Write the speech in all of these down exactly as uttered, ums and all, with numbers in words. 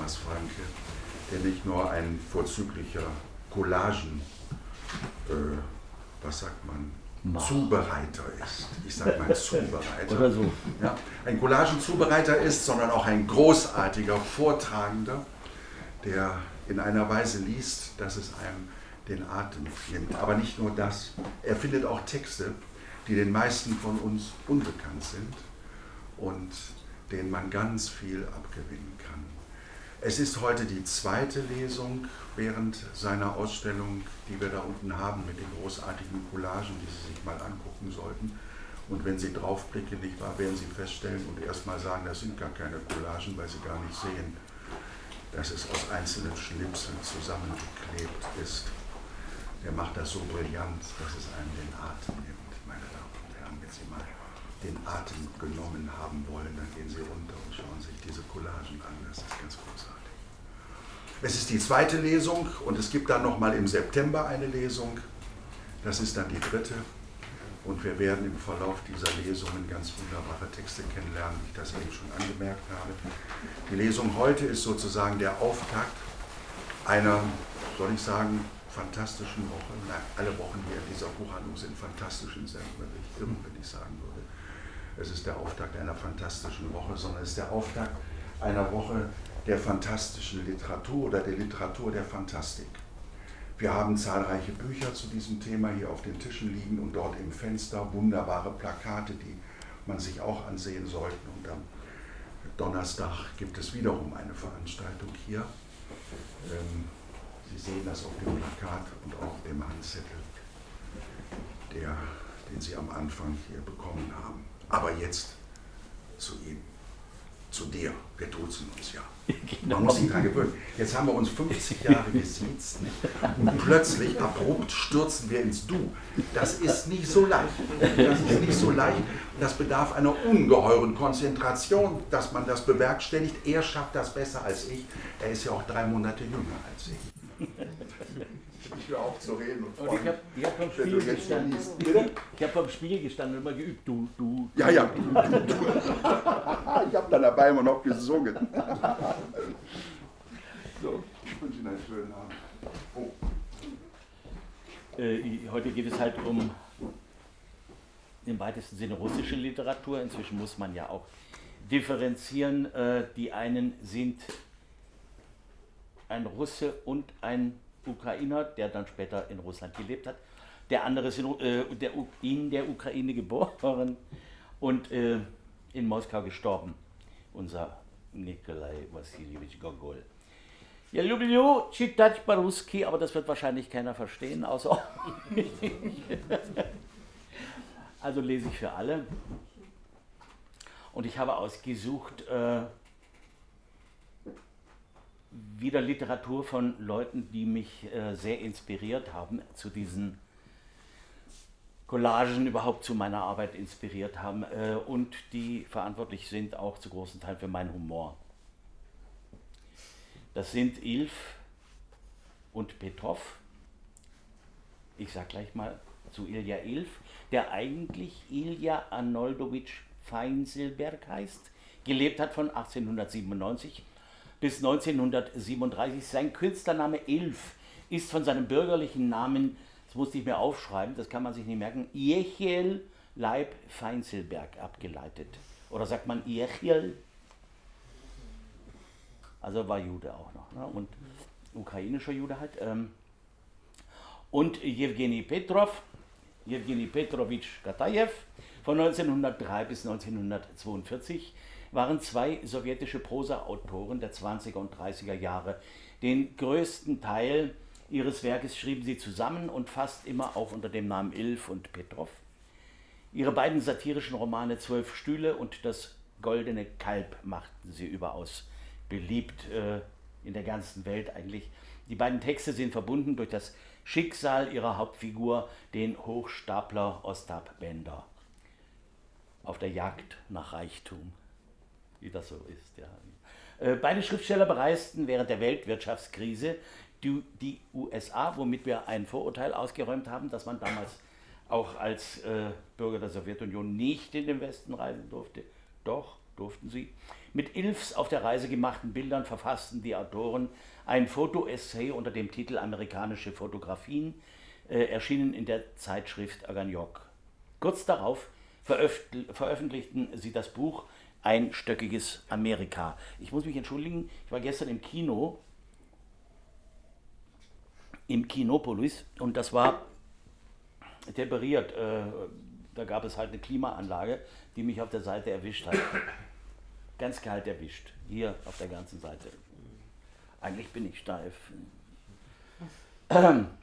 Thomas Franke, der nicht nur ein vorzüglicher Collagen, äh, was sagt man, Mach. Zubereiter ist. Ich sage mal Zubereiter. Oder so. Ja, ein Collagen-Zubereiter ist, sondern auch ein großartiger Vortragender, der in einer Weise liest, dass es einem den Atem nimmt. Aber nicht nur das. Er findet auch Texte, die den meisten von uns unbekannt sind und denen man ganz viel abgewinnen kann. Es ist heute die zweite Lesung während seiner Ausstellung, die wir da unten haben, mit den großartigen Collagen, die Sie sich mal angucken sollten. Und wenn Sie draufblicken, nicht wahr, werden Sie feststellen und erstmal sagen, das sind gar keine Collagen, weil Sie gar nicht sehen, dass es aus einzelnen Schnipseln zusammengeklebt ist. Er macht das so brillant, dass es einem den Atem nimmt, meine Damen und Herren. Wenn Sie mal den Atem genommen haben wollen, dann gehen Sie runter und schauen sich diese Collagen an. Das ist ganz großartig. Es ist die zweite Lesung und es gibt dann nochmal im September eine Lesung. Das ist dann die dritte. Und wir werden im Verlauf dieser Lesungen ganz wunderbare Texte kennenlernen, wie ich das eben schon angemerkt habe. Die Lesung heute ist sozusagen der Auftakt einer, soll ich sagen, fantastischen Woche. Nein, alle Wochen hier in dieser Buchhandlung sind fantastisch im Sinne, wenn ich irren, wenn ich sagen würde. Es ist der Auftakt einer fantastischen Woche, sondern es ist der Auftakt einer Woche der fantastischen Literatur oder der Literatur der Fantastik. Wir haben zahlreiche Bücher zu diesem Thema hier auf den Tischen liegen und dort im Fenster wunderbare Plakate, die man sich auch ansehen sollte. Und am Donnerstag gibt es wiederum eine Veranstaltung hier. Sie sehen das auf dem Plakat und auch auf dem Handzettel, der, den Sie am Anfang hier bekommen haben. Aber jetzt zu Ihnen, zu dir. Wir duzen uns ja. Genau. Man muss sich daran gewöhnen. Jetzt haben wir uns fünfzig Jahre gesiezt und plötzlich abrupt stürzen wir ins Du. Das ist nicht so leicht. Das ist nicht so leicht. Das bedarf einer ungeheuren Konzentration, dass man das bewerkstelligt. Er schafft das besser als ich. Er ist ja auch drei Monate jünger als ich. Ich höre auf zu reden und und ich habe hab vom Spiegel gestanden. Ich habe vom Spiegel gestanden und immer geübt. Du, du. Ja, ja. Du, du, du. Ich habe dann dabei immer noch gesungen. So, ich wünsche Ihnen einen schönen Abend. Oh. Äh, heute geht es halt um im weitesten Sinne russische Literatur. Inzwischen muss man ja auch differenzieren. Äh, die einen sind ein Russe und ein Ukrainer, der dann später in Russland gelebt hat. Der andere ist in, äh, der, in der Ukraine geboren und äh, in Moskau gestorben. Unser Nikolai Wassiljewitsch Gogol. Ja, люблю читать по-русски, aber das wird wahrscheinlich keiner verstehen, außer also lese ich für alle. Und ich habe ausgesucht, äh, wieder Literatur von Leuten, die mich äh, sehr inspiriert haben, zu diesen Collagen überhaupt zu meiner Arbeit inspiriert haben äh, und die verantwortlich sind auch zu großen Teilen für meinen Humor. Das sind Ilf und Petrov. Ich sage gleich mal zu Ilja Ilf, der eigentlich Ilja Arnoldowitsch Feinselberg heißt, gelebt hat von achtzehnhundertsiebenundneunzig bis neunzehnhundertsiebenunddreißig. Sein Künstlername Ilf ist von seinem bürgerlichen Namen, das musste ich mir aufschreiben, das kann man sich nicht merken, Jechiel Leib Feinselberg abgeleitet. Oder sagt man Jechiel? Also war Jude auch noch, ne? Und ukrainischer Jude halt. Ähm. Und Jewgeni Petrov, Jewgeni Petrowitsch Katajew, von neunzehnhundertdrei bis neunzehnhundertzweiundvierzig, waren zwei sowjetische Prosa-Autoren der zwanziger und dreißiger Jahre. Den größten Teil ihres Werkes schrieben sie zusammen und fast immer auch unter dem Namen Ilf und Petrov. Ihre beiden satirischen Romane Zwölf Stühle und Das Goldene Kalb machten sie überaus beliebt äh, in der ganzen Welt eigentlich. Die beiden Texte sind verbunden durch das Schicksal ihrer Hauptfigur, den Hochstapler Ostap Bender, auf der Jagd nach Reichtum, wie das so ist. Ja. Äh, beide Schriftsteller bereisten während der Weltwirtschaftskrise die, die U S A, womit wir ein Vorurteil ausgeräumt haben, dass man damals auch als äh, Bürger der Sowjetunion nicht in den Westen reisen durfte. Doch, durften sie. Mit Ilfs auf der Reise gemachten Bildern verfassten die Autoren ein Fotoessay unter dem Titel Amerikanische Fotografien, äh, erschienen in der Zeitschrift Agagnoc. Kurz darauf veröffentlichten sie das Buch Einstöckiges Amerika. Ich muss mich entschuldigen, ich war gestern im Kino, im Kinopolis, und das war temperiert. Äh, da gab es halt eine Klimaanlage, die mich auf der Seite erwischt hat. Ganz kalt erwischt, hier auf der ganzen Seite. Eigentlich bin ich steif. Ähm.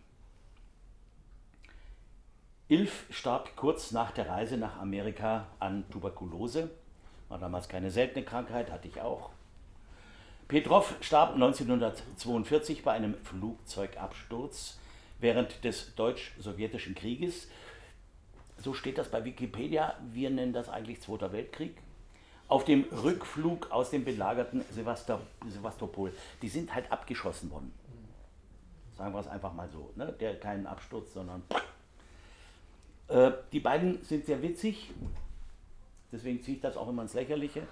Ilf starb kurz nach der Reise nach Amerika an Tuberkulose. War damals keine seltene Krankheit, hatte ich auch. Petrov starb neunzehnhundertzweiundvierzig bei einem Flugzeugabsturz während des Deutsch-Sowjetischen Krieges. So steht das bei Wikipedia. Wir nennen das eigentlich Zweiter Weltkrieg. Auf dem Rückflug aus dem belagerten Sevastopol. Die sind halt abgeschossen worden. Sagen wir es einfach mal so. Ne? Der keinen Absturz, sondern... Äh, die beiden sind sehr witzig. Deswegen ziehe ich das auch immer ins Lächerliche.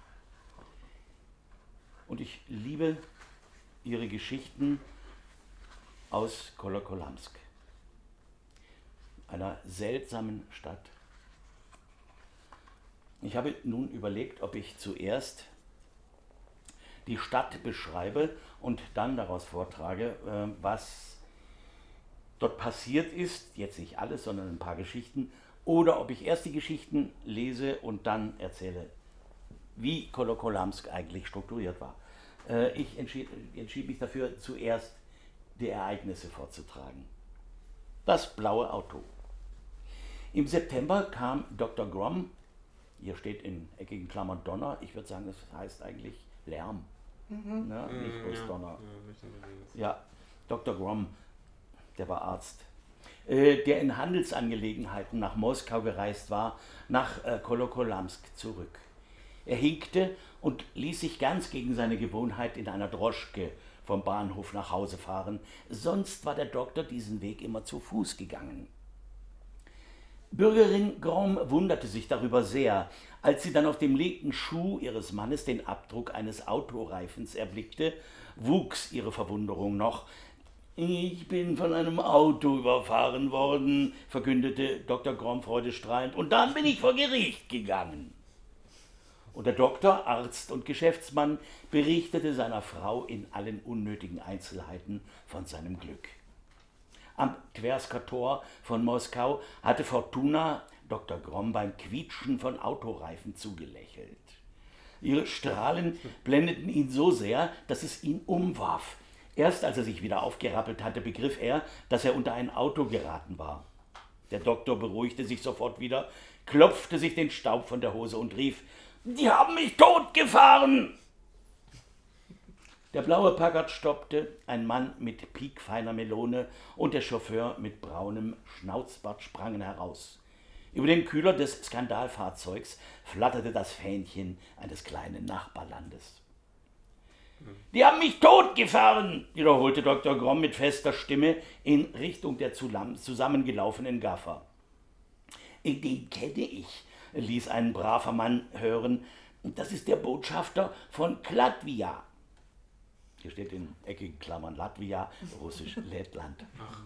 Und ich liebe ihre Geschichten aus Kolokolamsk, einer seltsamen Stadt. Ich habe nun überlegt, ob ich zuerst die Stadt beschreibe und dann daraus vortrage, was dort passiert ist, jetzt nicht alles, sondern ein paar Geschichten, oder ob ich erst die Geschichten lese und dann erzähle, wie Kolokolamsk eigentlich strukturiert war. Ich entschied, entschied mich dafür, zuerst die Ereignisse vorzutragen. Das blaue Auto. Im September kam Doktor Grom, hier steht in eckigen Klammern Donner, ich würde sagen, das heißt eigentlich Lärm, mhm. ne? Nicht bloß ja. Donner. Ja, ja, Doktor Grom, der war Arzt, äh, der in Handelsangelegenheiten nach Moskau gereist war, nach äh, Kolokolamsk zurück. Er hinkte und ließ sich ganz gegen seine Gewohnheit in einer Droschke vom Bahnhof nach Hause fahren. Sonst war der Doktor diesen Weg immer zu Fuß gegangen. Bürgerin Grom wunderte sich darüber sehr, als sie dann auf dem linken Schuh ihres Mannes den Abdruck eines Autoreifens erblickte, wuchs ihre Verwunderung noch. »Ich bin von einem Auto überfahren worden«, verkündete Doktor Grom freudestrahlend, »und dann bin ich vor Gericht gegangen.« Und der Doktor, Arzt und Geschäftsmann, berichtete seiner Frau in allen unnötigen Einzelheiten von seinem Glück. Am Twersker Tor von Moskau hatte Fortuna Doktor Grom beim Quietschen von Autoreifen zugelächelt. Ihre Strahlen blendeten ihn so sehr, dass es ihn umwarf. Erst als er sich wieder aufgerappelt hatte, begriff er, dass er unter ein Auto geraten war. Der Doktor beruhigte sich sofort wieder, klopfte sich den Staub von der Hose und rief: »Die haben mich totgefahren!« Der blaue Packard stoppte, ein Mann mit piekfeiner Melone und der Chauffeur mit braunem Schnauzbart sprangen heraus. Über den Kühler des Skandalfahrzeugs flatterte das Fähnchen eines kleinen Nachbarlandes. »Die haben mich totgefahren«, wiederholte Doktor Grom mit fester Stimme in Richtung der zusammengelaufenen Gaffer. »Den kenne ich«, ließ ein braver Mann hören. »Das ist der Botschafter von Klatvia.« Hier steht in eckigen Klammern Latvia, russisch Lettland.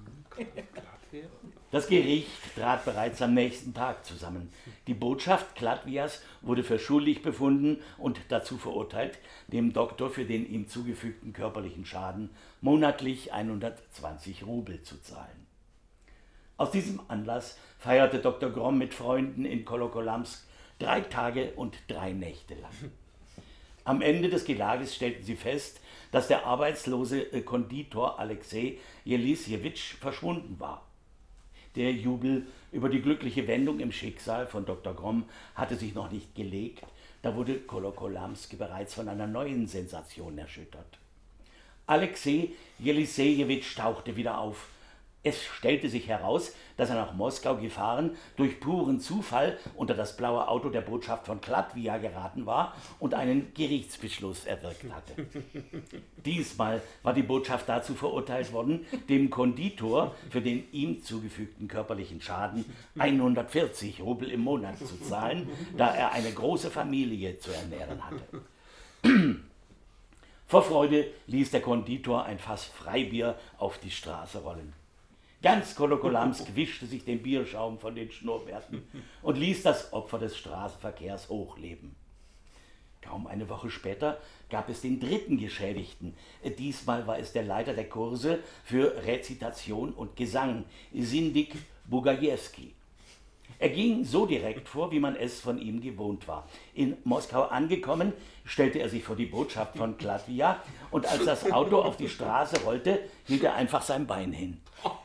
Das Gericht trat bereits am nächsten Tag zusammen. Die Botschaft Klatvias wurde für schuldig befunden und dazu verurteilt, dem Doktor für den ihm zugefügten körperlichen Schaden monatlich hundertzwanzig Rubel zu zahlen. Aus diesem Anlass feierte Doktor Grom mit Freunden in Kolokolamsk drei Tage und drei Nächte lang. Am Ende des Gelages stellten sie fest, dass der arbeitslose Konditor Alexei Jelisjewitsch verschwunden war. Der Jubel über die glückliche Wendung im Schicksal von Doktor Grom hatte sich noch nicht gelegt, da wurde Kolokolamsk bereits von einer neuen Sensation erschüttert. Alexei Jelisejewitsch tauchte wieder auf. Es stellte sich heraus, dass er nach Moskau gefahren, durch puren Zufall unter das blaue Auto der Botschaft von Klatvia geraten war und einen Gerichtsbeschluss erwirkt hatte. Diesmal war die Botschaft dazu verurteilt worden, dem Konditor für den ihm zugefügten körperlichen Schaden hundertvierzig Rubel im Monat zu zahlen, da er eine große Familie zu ernähren hatte. Vor Freude ließ der Konditor ein Fass Freibier auf die Straße rollen. Ganz Kolokolamsk wischte sich den Bierschaum von den Schnurrbärten und ließ das Opfer des Straßenverkehrs hochleben. Kaum eine Woche später gab es den dritten Geschädigten. Diesmal war es der Leiter der Kurse für Rezitation und Gesang, Sindik Bugajewski. Er ging so direkt vor, wie man es von ihm gewohnt war. In Moskau angekommen, stellte er sich vor die Botschaft von Klatvia und als das Auto auf die Straße rollte, hielt er einfach sein Bein hin.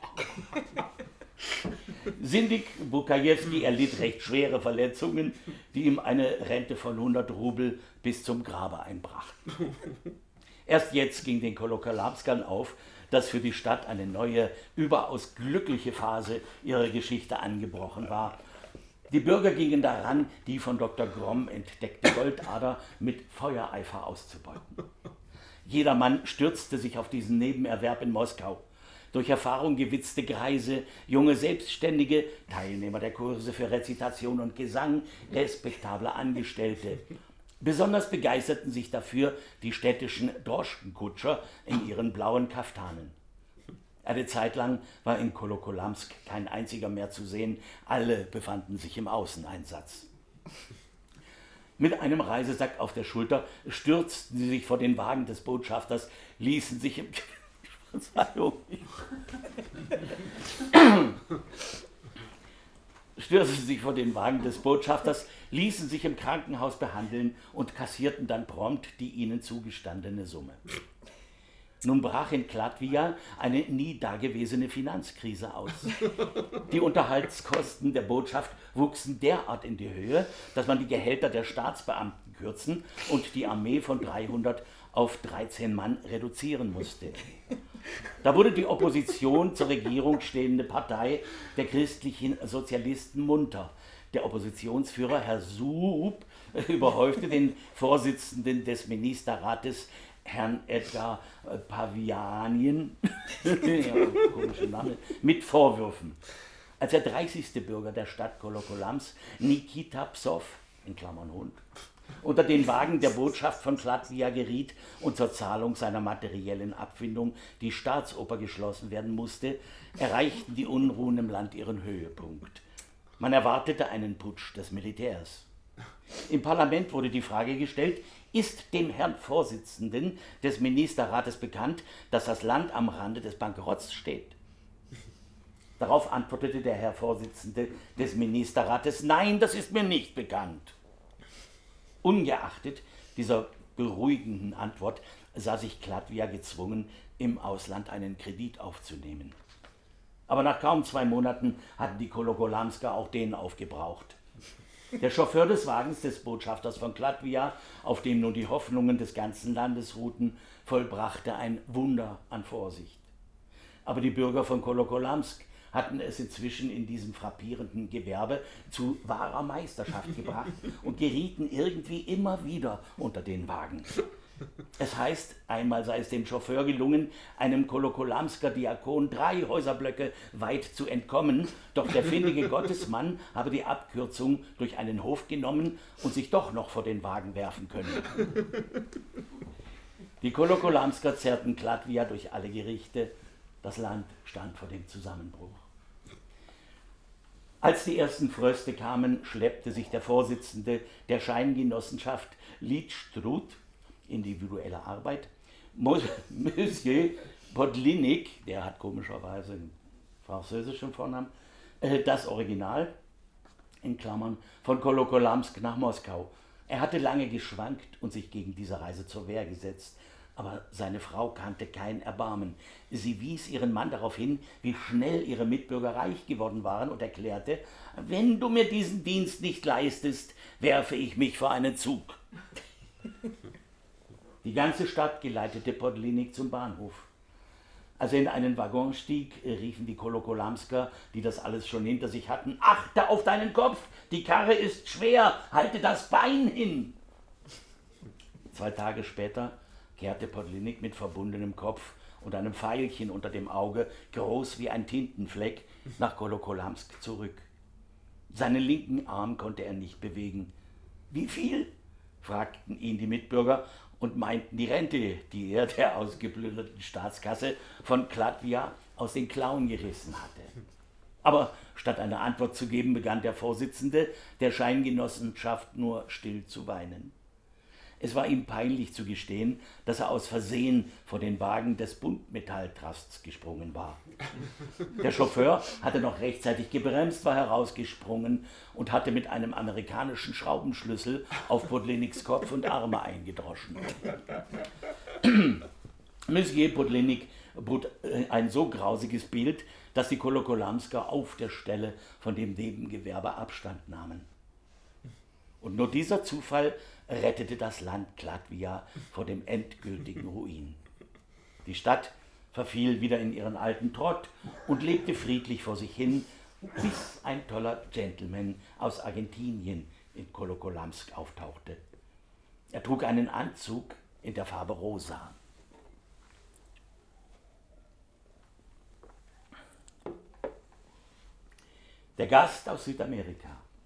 Sindik Bukajewski erlitt recht schwere Verletzungen, die ihm eine Rente von hundert Rubel bis zum Grabe einbrachten. Erst jetzt ging den Kolokolamskern auf, dass für die Stadt eine neue, überaus glückliche Phase ihrer Geschichte angebrochen war. Die Bürger gingen daran, die von Doktor Gromm entdeckte Goldader mit Feuereifer auszubeuten. Jedermann stürzte sich auf diesen Nebenerwerb in Moskau. Durch Erfahrung gewitzte Greise, junge Selbstständige, Teilnehmer der Kurse für Rezitation und Gesang, respektable Angestellte. Besonders begeisterten sich dafür die städtischen Droschkenkutscher in ihren blauen Kaftanen. Eine Zeit lang war in Kolokolamsk kein einziger mehr zu sehen, alle befanden sich im Außeneinsatz. Mit einem Reisesack auf der Schulter stürzten sie sich vor den Wagen des Botschafters, ließen sich im... Verzeihung. Stürzten sich vor den Wagen des Botschafters, ließen sich im Krankenhaus behandeln und kassierten dann prompt die ihnen zugestandene Summe. Nun brach in Klatvia eine nie dagewesene Finanzkrise aus. Die Unterhaltskosten der Botschaft wuchsen derart in die Höhe, dass man die Gehälter der Staatsbeamten kürzen und die Armee von dreihundert auf dreizehn Mann reduzieren musste. Da wurde die Opposition zur Regierung stehende Partei der christlichen Sozialisten munter. Der Oppositionsführer, Herr Sub, überhäufte den Vorsitzenden des Ministerrates, Herrn Edgar Pavianien, mit Vorwürfen. Als der dreißigste Bürger der Stadt Kolokolamsk, Nikita Psow, in Klammern Hund, unter den Wagen der Botschaft von Klatvia geriet und zur Zahlung seiner materiellen Abfindung die Staatsoper geschlossen werden musste, erreichten die Unruhen im Land ihren Höhepunkt. Man erwartete einen Putsch des Militärs. Im Parlament wurde die Frage gestellt, ist dem Herrn Vorsitzenden des Ministerrates bekannt, dass das Land am Rande des Bankrotts steht? Darauf antwortete der Herr Vorsitzende des Ministerrates, nein, das ist mir nicht bekannt. Ungeachtet dieser beruhigenden Antwort sah sich Klatvia gezwungen, im Ausland einen Kredit aufzunehmen. Aber nach kaum zwei Monaten hatten die Kolokolamsker auch den aufgebraucht. Der Chauffeur des Wagens des Botschafters von Klatvia, auf dem nun die Hoffnungen des ganzen Landes ruhten, vollbrachte ein Wunder an Vorsicht. Aber die Bürger von Kolokolamsk hatten es inzwischen in diesem frappierenden Gewerbe zu wahrer Meisterschaft gebracht und gerieten irgendwie immer wieder unter den Wagen. Es heißt, einmal sei es dem Chauffeur gelungen, einem Kolokolamsker Diakon drei Häuserblöcke weit zu entkommen, doch der findige Gottesmann habe die Abkürzung durch einen Hof genommen und sich doch noch vor den Wagen werfen können. Die Kolokolamsker zerrten Klatvia durch alle Gerichte, das Land stand vor dem Zusammenbruch. Als die ersten Fröste kamen, schleppte sich der Vorsitzende der Scheingenossenschaft Litschtrud, individuelle Arbeit, Monsieur Podlinik, der hat komischerweise einen französischen Vornamen, das Original, in Klammern, von Kolokolamsk nach Moskau. Er hatte lange geschwankt und sich gegen diese Reise zur Wehr gesetzt, aber seine Frau kannte kein Erbarmen. Sie wies ihren Mann darauf hin, wie schnell ihre Mitbürger reich geworden waren und erklärte, wenn du mir diesen Dienst nicht leistest, werfe ich mich vor einen Zug. Die ganze Stadt geleitete Podlinik zum Bahnhof. Als er in einen Waggon stieg, riefen die Kolokolamsker, die das alles schon hinter sich hatten, achte auf deinen Kopf, die Karre ist schwer, halte das Bein hin. Zwei Tage später kehrte Podlinik mit verbundenem Kopf und einem Pfeilchen unter dem Auge, groß wie ein Tintenfleck, nach Kolokolamsk zurück. Seinen linken Arm konnte er nicht bewegen. Wie viel? fragten ihn die Mitbürger und meinten die Rente, die er der ausgeplünderten Staatskasse von Klatvia aus den Klauen gerissen hatte. Aber statt eine Antwort zu geben, begann der Vorsitzende der Scheingenossenschaft nur still zu weinen. Es war ihm peinlich zu gestehen, dass er aus Versehen vor den Wagen des Buntmetalltrusts gesprungen war. Der Chauffeur hatte noch rechtzeitig gebremst, war herausgesprungen und hatte mit einem amerikanischen Schraubenschlüssel auf Podleniks Kopf und Arme eingedroschen. Monsieur Podlenik bot ein so grausiges Bild, dass die Kolokolamsker auf der Stelle von dem Nebengewerbe Abstand nahmen. Und nur dieser Zufall rettete das Land Klatvia vor dem endgültigen Ruin. Die Stadt verfiel wieder in ihren alten Trott und lebte friedlich vor sich hin, bis ein toller Gentleman aus Argentinien in Kolokolamsk auftauchte. Er trug einen Anzug in der Farbe rosa. Der Gast aus Südamerika.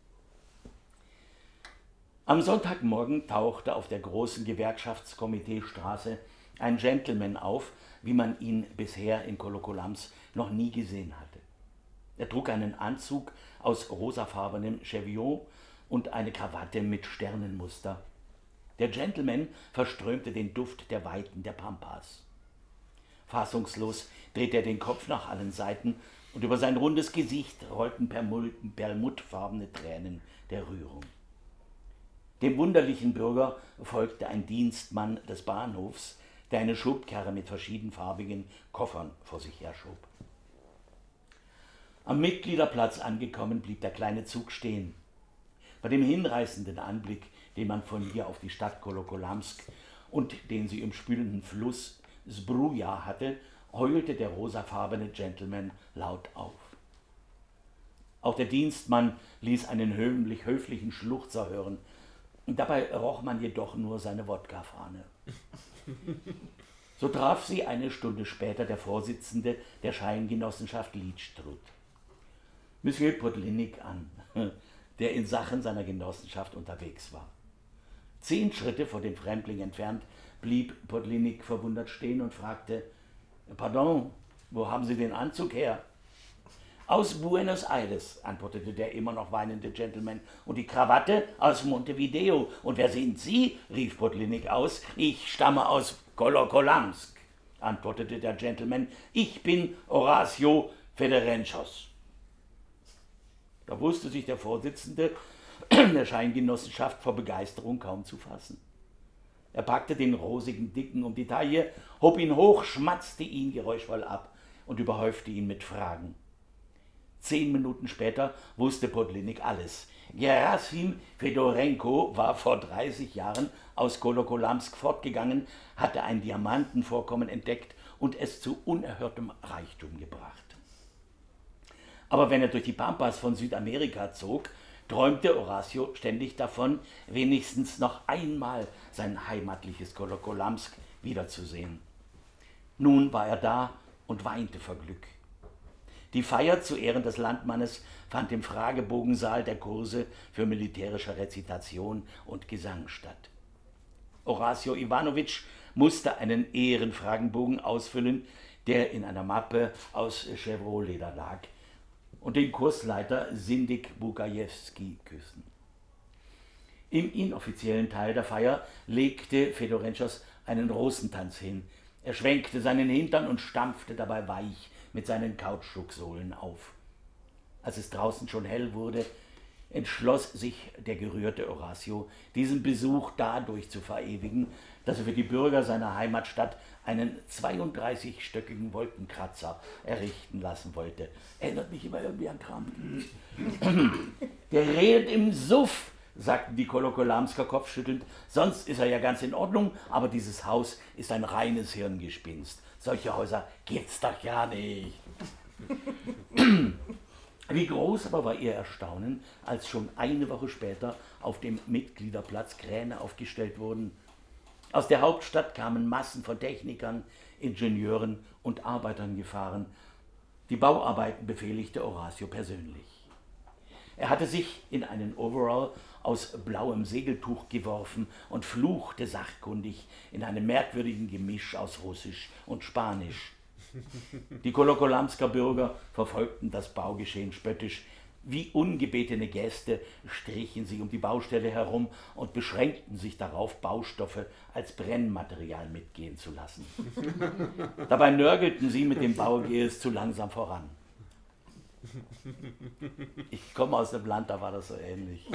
Am Sonntagmorgen tauchte auf der großen Gewerkschaftskomiteestraße ein Gentleman auf, wie man ihn bisher in Kolokolamsk noch nie gesehen hatte. Er trug einen Anzug aus rosafarbenem Cheviot und eine Krawatte mit Sternenmuster. Der Gentleman verströmte den Duft der Weiten der Pampas. Fassungslos drehte er den Kopf nach allen Seiten und über sein rundes Gesicht rollten perlmuttfarbene Tränen der Rührung. Dem wunderlichen Bürger folgte ein Dienstmann des Bahnhofs, der eine Schubkarre mit verschiedenfarbigen Koffern vor sich herschob. Am Mitgliederplatz angekommen, blieb der kleine Zug stehen. Bei dem hinreißenden Anblick, den man von hier auf die Stadt Kolokolamsk und den sie umspülenden Fluss Zbruja hatte, heulte der rosafarbene Gentleman laut auf. Auch der Dienstmann ließ einen höflich, höflichen Schluchzer hören. Dabei roch man jedoch nur seine Wodkafahne. So traf sie eine Stunde später der Vorsitzende der Scheingenossenschaft Lidstrut, Monsieur Podlenik, an, der in Sachen seiner Genossenschaft unterwegs war. Zehn Schritte vor dem Fremdling entfernt blieb Podlenik verwundert stehen und fragte: »Pardon, wo haben Sie den Anzug her?« »Aus Buenos Aires«, antwortete der immer noch weinende Gentleman. »Und die Krawatte aus Montevideo. Und wer sind Sie?« rief Podlenik aus. »Ich stamme aus Kolokolamsk«, antwortete der Gentleman. »Ich bin Horacio Fedorenchos.« Da wusste sich der Vorsitzende der Scheingenossenschaft vor Begeisterung kaum zu fassen. Er packte den rosigen Dicken um die Taille, hob ihn hoch, schmatzte ihn geräuschvoll ab und überhäufte ihn mit Fragen. Zehn Minuten später wusste Podlenik alles. Gerasim Fedorenko war vor dreißig Jahren aus Kolokolamsk fortgegangen, hatte ein Diamantenvorkommen entdeckt und es zu unerhörtem Reichtum gebracht. Aber wenn er durch die Pampas von Südamerika zog, träumte Horacio ständig davon, wenigstens noch einmal sein heimatliches Kolokolamsk wiederzusehen. Nun war er da und weinte vor Glück. Die Feier zu Ehren des Landmannes fand im Fragebogensaal der Kurse für militärische Rezitation und Gesang statt. Horacio Iwanowitsch musste einen Ehrenfragenbogen ausfüllen, der in einer Mappe aus Chevrolet-Leder lag, und den Kursleiter Sindik Bugajewski küssen. Im inoffiziellen Teil der Feier legte Fedorenchos einen Rosentanz hin. Er schwenkte seinen Hintern und stampfte dabei weich mit seinen Kautschuksohlen auf. Als es draußen schon hell wurde, entschloss sich der gerührte Horacio, diesen Besuch dadurch zu verewigen, dass er für die Bürger seiner Heimatstadt einen zweiunddreißigstöckigen Wolkenkratzer errichten lassen wollte. Erinnert mich immer irgendwie an Kram. Der redet im Suff, sagten die Kolokolamsker kopfschüttelnd. Sonst ist er ja ganz in Ordnung, aber dieses Haus ist ein reines Hirngespinst. Solche Häuser gibt's doch ja nicht. Wie groß aber war ihr Erstaunen, als schon eine Woche später auf dem Mitgliederplatz Kräne aufgestellt wurden. Aus der Hauptstadt kamen Massen von Technikern, Ingenieuren und Arbeitern gefahren. Die Bauarbeiten befehligte Horacio persönlich. Er hatte sich in einen Overall aus blauem Segeltuch geworfen und fluchte sachkundig in einem merkwürdigen Gemisch aus Russisch und Spanisch. Die Kolokolamsker Bürger verfolgten das Baugeschehen spöttisch. Wie ungebetene Gäste strichen sie um die Baustelle herum und beschränkten sich darauf, Baustoffe als Brennmaterial mitgehen zu lassen. Dabei nörgelten sie, mit dem Bau gehe es zu langsam voran. Ich komme aus dem Land, da war das so ähnlich.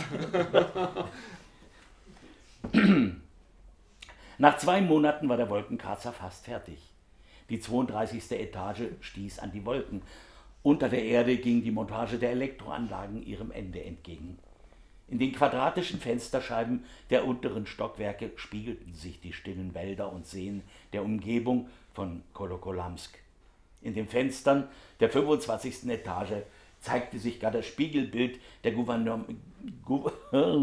Nach zwei Monaten war der Wolkenkratzer fast fertig. Die zweiunddreißigste Etage stieß an die Wolken. Unter der Erde ging die Montage der Elektroanlagen ihrem Ende entgegen. In den quadratischen Fensterscheiben der unteren Stockwerke spiegelten sich die stillen Wälder und Seen der Umgebung von Kolokolamsk. In den Fenstern der fünfundzwanzigsten Etage zeigte sich gar das Spiegelbild der Gouverneur, Gou,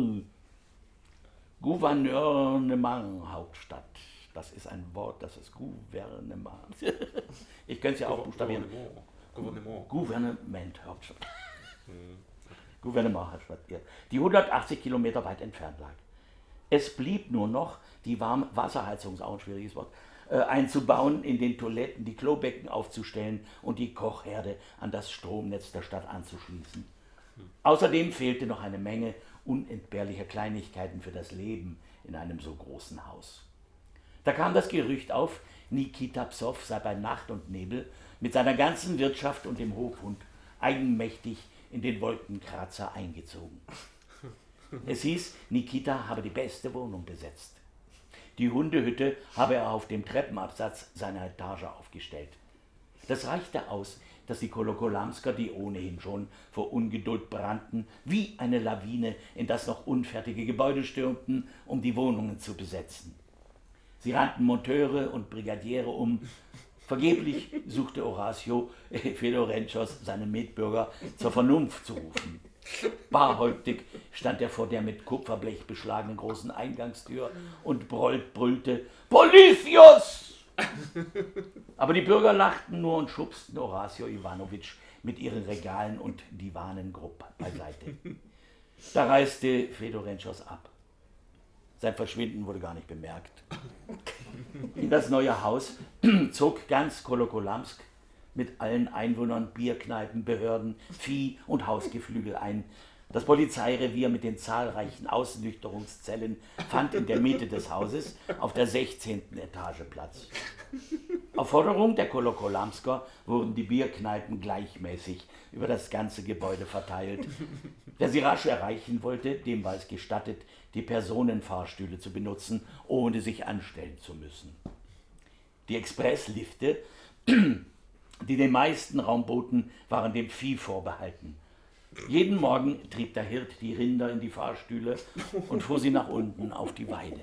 Gouvernement-Hauptstadt. Das ist ein Wort, das ist Gouvernement. Ich könnte es ja auch buchstabieren. Gouvernement. Gouvernement Hauptstadt. Hm. Gouvernement Hauptstadt, ja. Die hundertachtzig Kilometer weit entfernt lag. Es blieb nur noch, die Warmwasserheizung ist auch ein schwieriges Wort, äh, einzubauen, in den Toiletten die Klobecken aufzustellen und die Kochherde an das Stromnetz der Stadt anzuschließen. Hm. Außerdem fehlte noch eine Menge unentbehrlicher Kleinigkeiten für das Leben in einem so großen Haus. Da kam das Gerücht auf, Nikita Psow sei bei Nacht und Nebel mit seiner ganzen Wirtschaft und dem Hofhund eigenmächtig in den Wolkenkratzer eingezogen. Es hieß, Nikita habe die beste Wohnung besetzt. Die Hundehütte habe er auf dem Treppenabsatz seiner Etage aufgestellt. Das reichte aus, dass die Kolokolamsker, die ohnehin schon vor Ungeduld brannten, wie eine Lawine in das noch unfertige Gebäude stürmten, um die Wohnungen zu besetzen. Sie rannten Monteure und Brigadiere um. Vergeblich suchte Horatio Fedorentos seine Mitbürger zur Vernunft zu rufen. Barhäuptig stand er vor der mit Kupferblech beschlagenen großen Eingangstür und brüllt, brüllte »Polizios!« Aber die Bürger lachten nur und schubsten Horatio Iwanowitsch mit ihren Regalen und Divanen grob beiseite. Da reiste Fedorentos ab. Sein Verschwinden wurde gar nicht bemerkt. In das neue Haus zog ganz Kolokolamsk mit allen Einwohnern, Bierkneipen, Behörden, Vieh- und Hausgeflügel ein. Das Polizeirevier mit den zahlreichen Außennüchterungszellen fand in der Mitte des Hauses auf der sechzehnten Etage Platz. Auf Forderung der Kolokolamsker wurden die Bierkneipen gleichmäßig über das ganze Gebäude verteilt. Wer sie rasch erreichen wollte, dem war es gestattet, die Personenfahrstühle zu benutzen, ohne sich anstellen zu müssen. Die Expresslifte, die den meisten Raum boten, waren dem Vieh vorbehalten. Jeden Morgen trieb der Hirt die Rinder in die Fahrstühle und fuhr sie nach unten auf die Weide.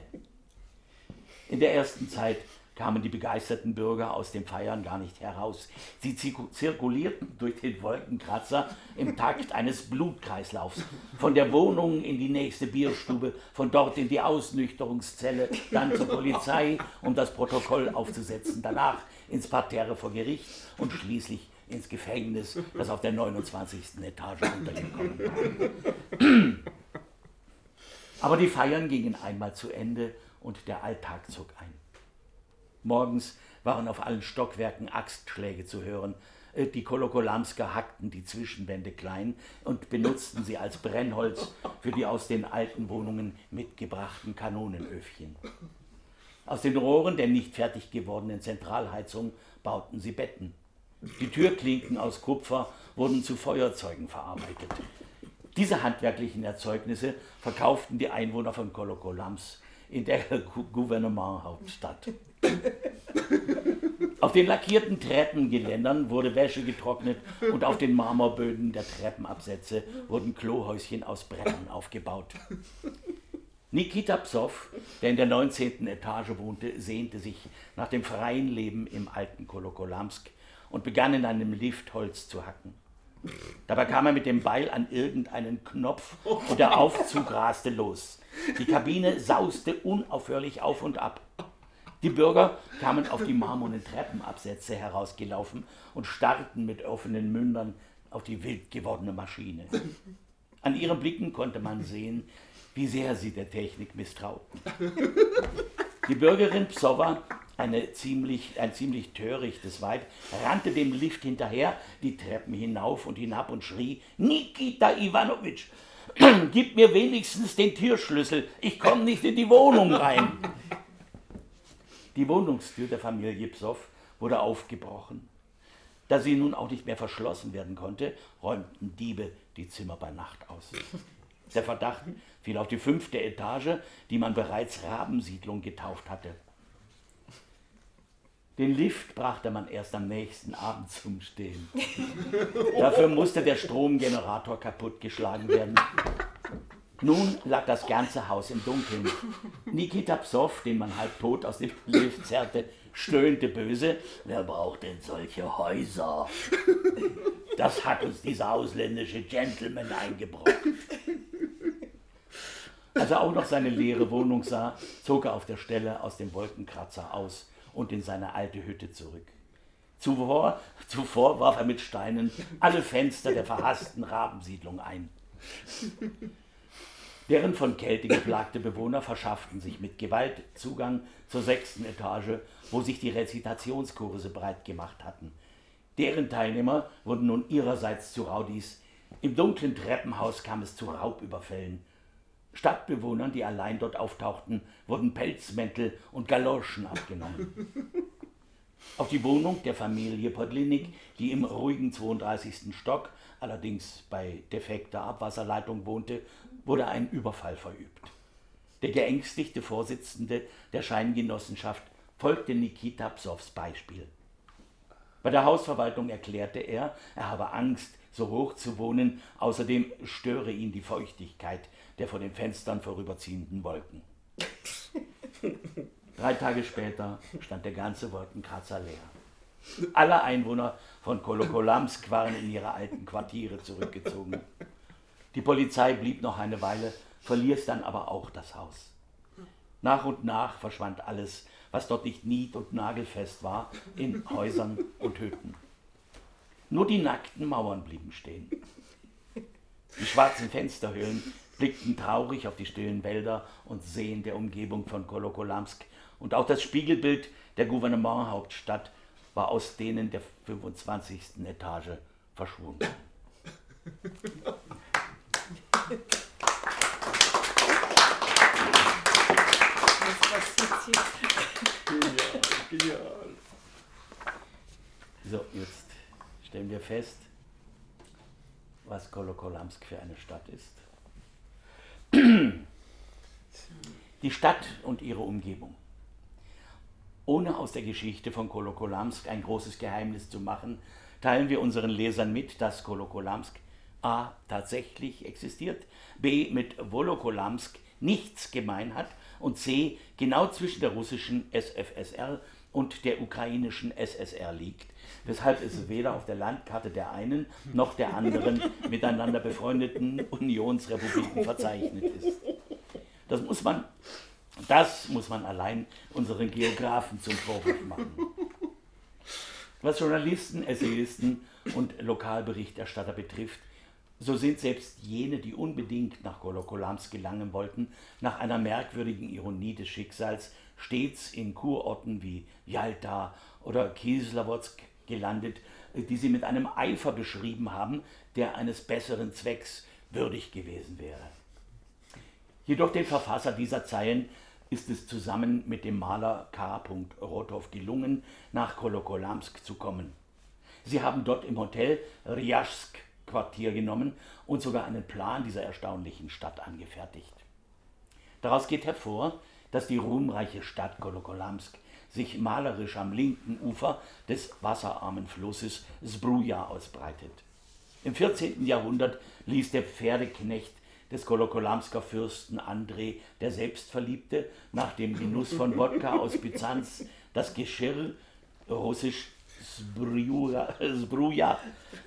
In der ersten Zeit kamen die begeisterten Bürger aus dem Feiern gar nicht heraus. Sie zirkulierten durch den Wolkenkratzer im Takt eines Blutkreislaufs. Von der Wohnung in die nächste Bierstube, von dort in die Ausnüchterungszelle, dann zur Polizei, um das Protokoll aufzusetzen, danach ins Parterre vor Gericht und schließlich ins Gefängnis, das auf der neunundzwanzigsten Etage untergekommen war. Aber die Feiern gingen einmal zu Ende und der Alltag zog ein. Morgens waren auf allen Stockwerken Axtschläge zu hören. Die Kolokolamsker hackten die Zwischenwände klein und benutzten sie als Brennholz für die aus den alten Wohnungen mitgebrachten Kanonenöfchen. Aus den Rohren der nicht fertig gewordenen Zentralheizung bauten sie Betten. Die Türklinken aus Kupfer wurden zu Feuerzeugen verarbeitet. Diese handwerklichen Erzeugnisse verkauften die Einwohner von Kolokolamsk in der Gouvernement-Hauptstadt. Auf den lackierten Treppengeländern wurde Wäsche getrocknet und auf den Marmorböden der Treppenabsätze wurden Klohäuschen aus Brettern aufgebaut. Nikita Psow, der in der neunzehnten Etage wohnte, sehnte sich nach dem freien Leben im alten Kolokolamsk und begann in einem Lift Holz zu hacken. Dabei kam er mit dem Beil an irgendeinen Knopf und der Aufzug raste los. Die Kabine sauste unaufhörlich auf und ab. Die Bürger kamen auf die marmornen Treppenabsätze herausgelaufen und starrten mit offenen Mündern auf die wild gewordene Maschine. An ihren Blicken konnte man sehen, wie sehr sie der Technik misstrauten. Die Bürgerin Psowa, eine ziemlich, ein ziemlich törichtes Weib, rannte dem Lift hinterher, die Treppen hinauf und hinab und schrie: Nikita Iwanowitsch, gib mir wenigstens den Türschlüssel, ich komme nicht in die Wohnung rein. Die Wohnungstür der Familie Psow wurde aufgebrochen. Da sie nun auch nicht mehr verschlossen werden konnte, räumten Diebe die Zimmer bei Nacht aus. Der Verdacht fiel auf die fünfte Etage, die man bereits Rabensiedlung getauft hatte. Den Lift brachte man erst am nächsten Abend zum Stehen. Dafür musste der Stromgenerator kaputtgeschlagen werden. Nun lag das ganze Haus im Dunkeln. Nikita Psow, den man halb tot aus dem Lift zerrte, stöhnte böse: Wer braucht denn solche Häuser? Das hat uns dieser ausländische Gentleman eingebrockt. Als er auch noch seine leere Wohnung sah, zog er auf der Stelle aus dem Wolkenkratzer aus und in seine alte Hütte zurück. Zuvor, zuvor warf er mit Steinen alle Fenster der verhassten Rabensiedlung ein. Deren von Kälte geplagte Bewohner verschafften sich mit Gewalt Zugang zur sechsten Etage, wo sich die Rezitationskurse breit gemacht hatten. Deren Teilnehmer wurden nun ihrerseits zu Raudis. Im dunklen Treppenhaus kam es zu Raubüberfällen. Stadtbewohnern, die allein dort auftauchten, wurden Pelzmäntel und Galoschen abgenommen. Auf die Wohnung der Familie Podlinik, die im ruhigen zweiunddreißigsten Stock, allerdings bei defekter Abwasserleitung wohnte, wurde ein Überfall verübt. Der geängstigte Vorsitzende der Scheingenossenschaft folgte Nikita Psows Beispiel. Bei der Hausverwaltung erklärte er, er habe Angst, so hoch zu wohnen, außerdem störe ihn die Feuchtigkeit der vor den Fenstern vorüberziehenden Wolken. Drei Tage später stand der ganze Wolkenkratzer leer. Alle Einwohner von Kolokolamsk waren in ihre alten Quartiere zurückgezogen. Die Polizei blieb noch eine Weile, verließ dann aber auch das Haus. Nach und nach verschwand alles, was dort nicht nied- und nagelfest war, in Häusern und Hütten. Nur die nackten Mauern blieben stehen. Die schwarzen Fensterhöhlen blickten traurig auf die stillen Wälder und Seen der Umgebung von Kolokolamsk, und auch das Spiegelbild der Gouvernementhauptstadt war aus denen der fünfundzwanzigsten Etage verschwunden. Genial, genial. So, jetzt stellen wir fest, was Kolokolamsk für eine Stadt ist. Die Stadt und ihre Umgebung. Ohne aus der Geschichte von Kolokolamsk ein großes Geheimnis zu machen, teilen wir unseren Lesern mit, dass Kolokolamsk a. tatsächlich existiert, b. mit Wolokolamsk nichts gemein hat und c. genau zwischen der russischen S F S R und der ukrainischen S S R liegt, weshalb es weder auf der Landkarte der einen noch der anderen miteinander befreundeten Unionsrepubliken verzeichnet ist. Das muss man, das muss man allein unseren Geografen zum Vorwurf machen. Was Journalisten, Essayisten und Lokalberichterstatter betrifft, so sind selbst jene, die unbedingt nach Kolokolamsk gelangen wollten, nach einer merkwürdigen Ironie des Schicksals stets in Kurorten wie Jalta oder Kislovodsk gelandet, die sie mit einem Eifer beschrieben haben, der eines besseren Zwecks würdig gewesen wäre. Jedoch dem Verfasser dieser Zeilen ist es zusammen mit dem Maler K. Rotow gelungen, nach Kolokolamsk zu kommen. Sie haben dort im Hotel Rjaschsk Quartier genommen und sogar einen Plan dieser erstaunlichen Stadt angefertigt. Daraus geht hervor, dass die ruhmreiche Stadt Kolokolamsk sich malerisch am linken Ufer des wasserarmen Flusses Zbruja ausbreitet. Im vierzehnten Jahrhundert ließ der Pferdeknecht des Kolokolamsker Fürsten André der Selbstverliebte nach dem Genuss von Wodka aus Byzanz das Geschirr, russisch Zbruja, Zbruja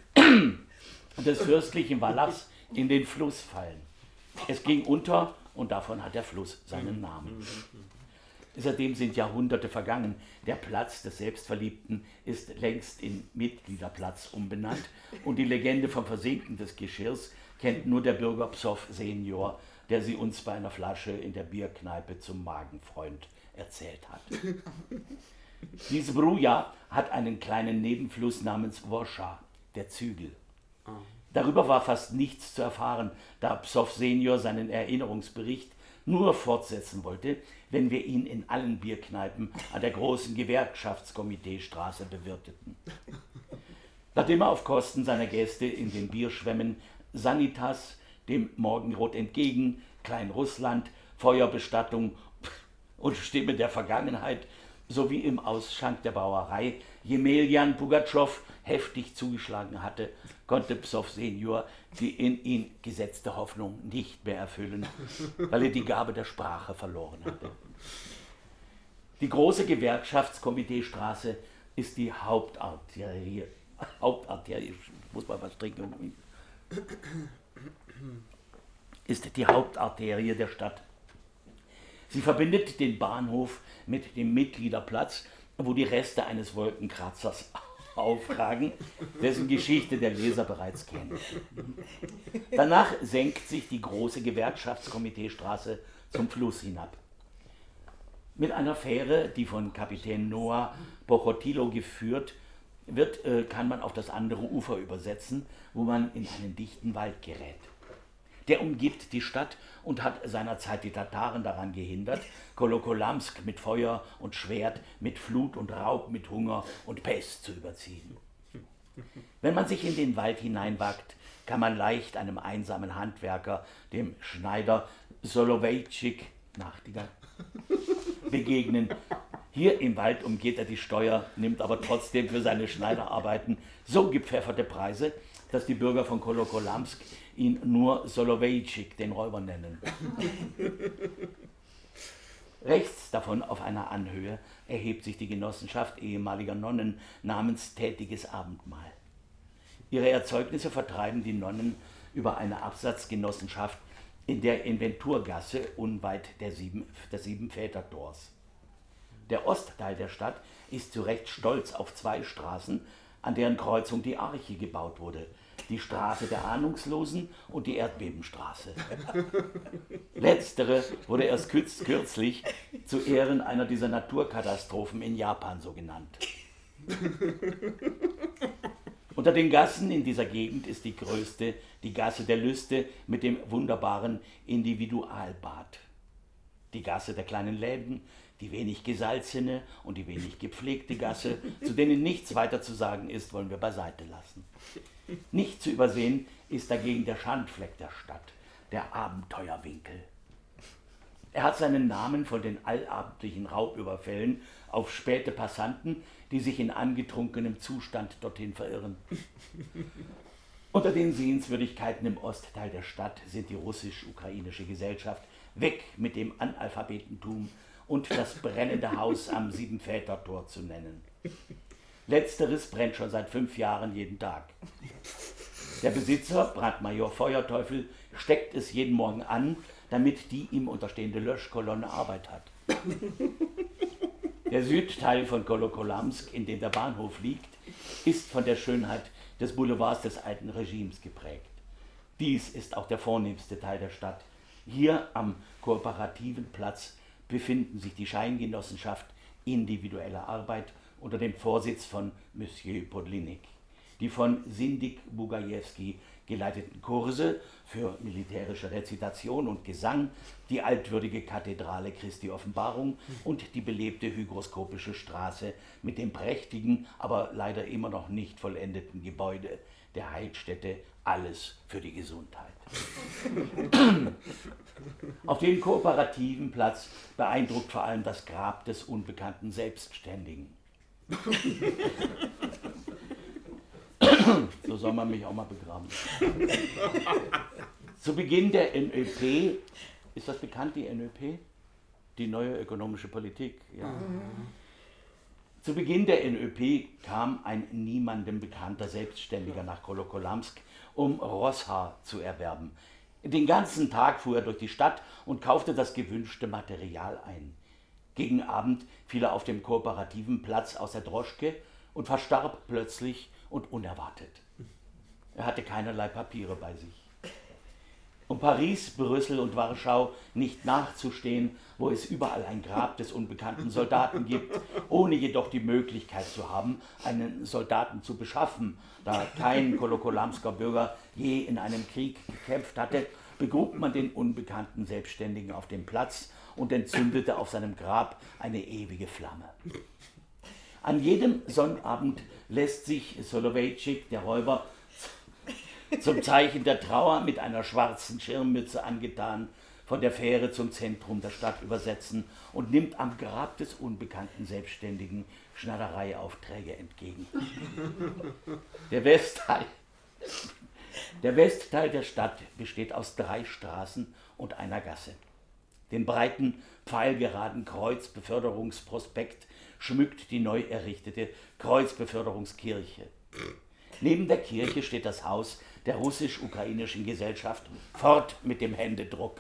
des fürstlichen Wallachs in den Fluss fallen. Es ging unter und davon hat der Fluss seinen Namen. Seitdem sind Jahrhunderte vergangen. Der Platz des Selbstverliebten ist längst in Mitgliederplatz umbenannt und die Legende vom Versinken des Geschirrs kennt nur der Bürger Psow Senior der sie uns bei einer Flasche in der Bierkneipe zum Magenfreund erzählt hat. Diese Bruja hat einen kleinen Nebenfluss namens Woscha, der Zügel. Darüber war fast nichts zu erfahren, da Psoff Senior seinen Erinnerungsbericht nur fortsetzen wollte, wenn wir ihn in allen Bierkneipen an der großen Gewerkschaftskomiteestraße bewirteten. Nachdem er auf Kosten seiner Gäste in den Bierschwämmen Sanitas, dem Morgenrot entgegen, Klein-Russland, Feuerbestattung und Stimme der Vergangenheit sowie im Ausschank der Brauerei Jemeljan Pugatschow heftig zugeschlagen hatte, konnte Psoff Senior die in ihn gesetzte Hoffnung nicht mehr erfüllen, weil er die Gabe der Sprache verloren hatte. Die große Gewerkschaftskomiteestraße ist die Hauptarterie, Hauptarterie, muss man was trinken, ist die Hauptarterie der Stadt. Sie verbindet den Bahnhof mit dem Mitgliederplatz, wo die Reste eines Wolkenkratzers aufragen, dessen Geschichte der Leser bereits kennt. Danach senkt sich die große Gewerkschaftskomiteestraße zum Fluss hinab. Mit einer Fähre, die von Kapitän Noah Pochotilo geführt wird, kann man auf das andere Ufer übersetzen, wo man in einen dichten Wald gerät. Der umgibt die Stadt und hat seinerzeit die Tataren daran gehindert, Kolokolamsk mit Feuer und Schwert, mit Flut und Raub, mit Hunger und Pest zu überziehen. Wenn man sich in den Wald hineinwagt, kann man leicht einem einsamen Handwerker, dem Schneider Solovejtschik, Nachtigall, begegnen. Hier im Wald umgeht er die Steuer, nimmt aber trotzdem für seine Schneiderarbeiten so gepfefferte Preise, dass die Bürger von Kolokolamsk ihn nur Solovejtschik, den Räuber, nennen. Rechts davon auf einer Anhöhe erhebt sich die Genossenschaft ehemaliger Nonnen namens Tätiges Abendmahl. Ihre Erzeugnisse vertreiben die Nonnen über eine Absatzgenossenschaft in der Inventurgasse unweit der Sieben, des Siebenvätertors. Der Ostteil der Stadt ist zu Recht stolz auf zwei Straßen, an deren Kreuzung die Arche gebaut wurde. Die Straße der Ahnungslosen und die Erdbebenstraße. Letztere wurde erst kürz, kürzlich zu Ehren einer dieser Naturkatastrophen in Japan so genannt. Unter den Gassen in dieser Gegend ist die größte die Gasse der Lüste mit dem wunderbaren Individualbad. Die Gasse der kleinen Läden, die wenig gesalzene und die wenig gepflegte Gasse, zu denen nichts weiter zu sagen ist, wollen wir beiseite lassen. Nicht zu übersehen ist dagegen der Schandfleck der Stadt, der Abenteuerwinkel. Er hat seinen Namen von den allabendlichen Raubüberfällen auf späte Passanten, die sich in angetrunkenem Zustand dorthin verirren. Unter den Sehenswürdigkeiten im Ostteil der Stadt sind die russisch-ukrainische Gesellschaft, weg mit dem Analphabetentum, und das brennende Haus am Siebenvätertor zu nennen. Letzteres brennt schon seit fünf Jahren jeden Tag. Der Besitzer, Brandmajor Feuerteufel, steckt es jeden Morgen an, damit die ihm unterstehende Löschkolonne Arbeit hat. Der Südteil von Kolokolamsk, in dem der Bahnhof liegt, ist von der Schönheit des Boulevards des alten Regimes geprägt. Dies ist auch der vornehmste Teil der Stadt. Hier am kooperativen Platz befinden sich die Scheingenossenschaft individueller Arbeit unter dem Vorsitz von Monsieur Podlinik. Die von Sindik Bugajewski geleiteten Kurse für militärische Rezitation und Gesang, die altwürdige Kathedrale Christi Offenbarung und die belebte hygroskopische Straße mit dem prächtigen, aber leider immer noch nicht vollendeten Gebäude der Heilstätte, alles für die Gesundheit. Auf dem kooperativen Platz beeindruckt vor allem das Grab des unbekannten Selbstständigen. So soll man mich auch mal begraben. Zu Beginn der N Ö P, ist das bekannt, die N Ö P? Die neue ökonomische Politik. Ja. Mhm. Zu Beginn der N Ö P kam ein niemandem bekannter Selbstständiger nach Kolokolamsk, um Rosshaar zu erwerben. Den ganzen Tag fuhr er durch die Stadt und kaufte das gewünschte Material ein. Gegen Abend fiel er auf dem kooperativen Platz aus der Droschke und verstarb plötzlich und unerwartet. Er hatte keinerlei Papiere bei sich. Um Paris, Brüssel und Warschau nicht nachzustehen, wo es überall ein Grab des unbekannten Soldaten gibt, ohne jedoch die Möglichkeit zu haben, einen Soldaten zu beschaffen, da kein Kolokolamsker Bürger je in einem Krieg gekämpft hatte, begrub man den unbekannten Selbstständigen auf dem Platz und entzündete auf seinem Grab eine ewige Flamme. An jedem Sonnabend lässt sich Soloveitchik, der Räuber, zum Zeichen der Trauer mit einer schwarzen Schirmmütze angetan, von der Fähre zum Zentrum der Stadt übersetzen und nimmt am Grab des unbekannten Selbstständigen Schneidereiaufträge entgegen. Der Westteil, der Westteil der Stadt besteht aus drei Straßen und einer Gasse. Den breiten, pfeilgeraden Kreuzbeförderungsprospekt schmückt die neu errichtete Kreuzbeförderungskirche. Neben der Kirche steht das Haus der russisch-ukrainischen Gesellschaft, fort mit dem Händedruck.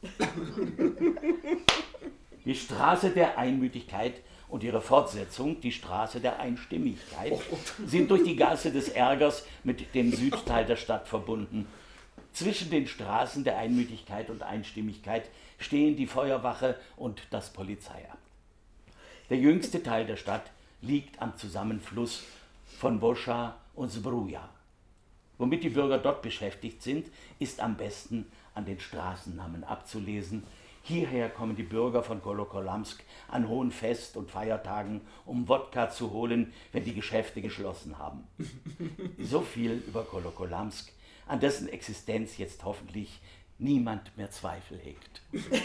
Die Straße der Einmütigkeit und ihre Fortsetzung, die Straße der Einstimmigkeit, sind durch die Gasse des Ärgers mit dem Südteil der Stadt verbunden. Zwischen den Straßen der Einmütigkeit und Einstimmigkeit stehen die Feuerwache und das Polizeiamt. Der jüngste Teil der Stadt liegt am Zusammenfluss von Woscha und Zbruja. Womit die Bürger dort beschäftigt sind, ist am besten an den Straßennamen abzulesen. Hierher kommen die Bürger von Kolokolamsk an hohen Fest- und Feiertagen, um Wodka zu holen, wenn die Geschäfte geschlossen haben. So viel über Kolokolamsk, an dessen Existenz jetzt hoffentlich niemand mehr Zweifel hegt.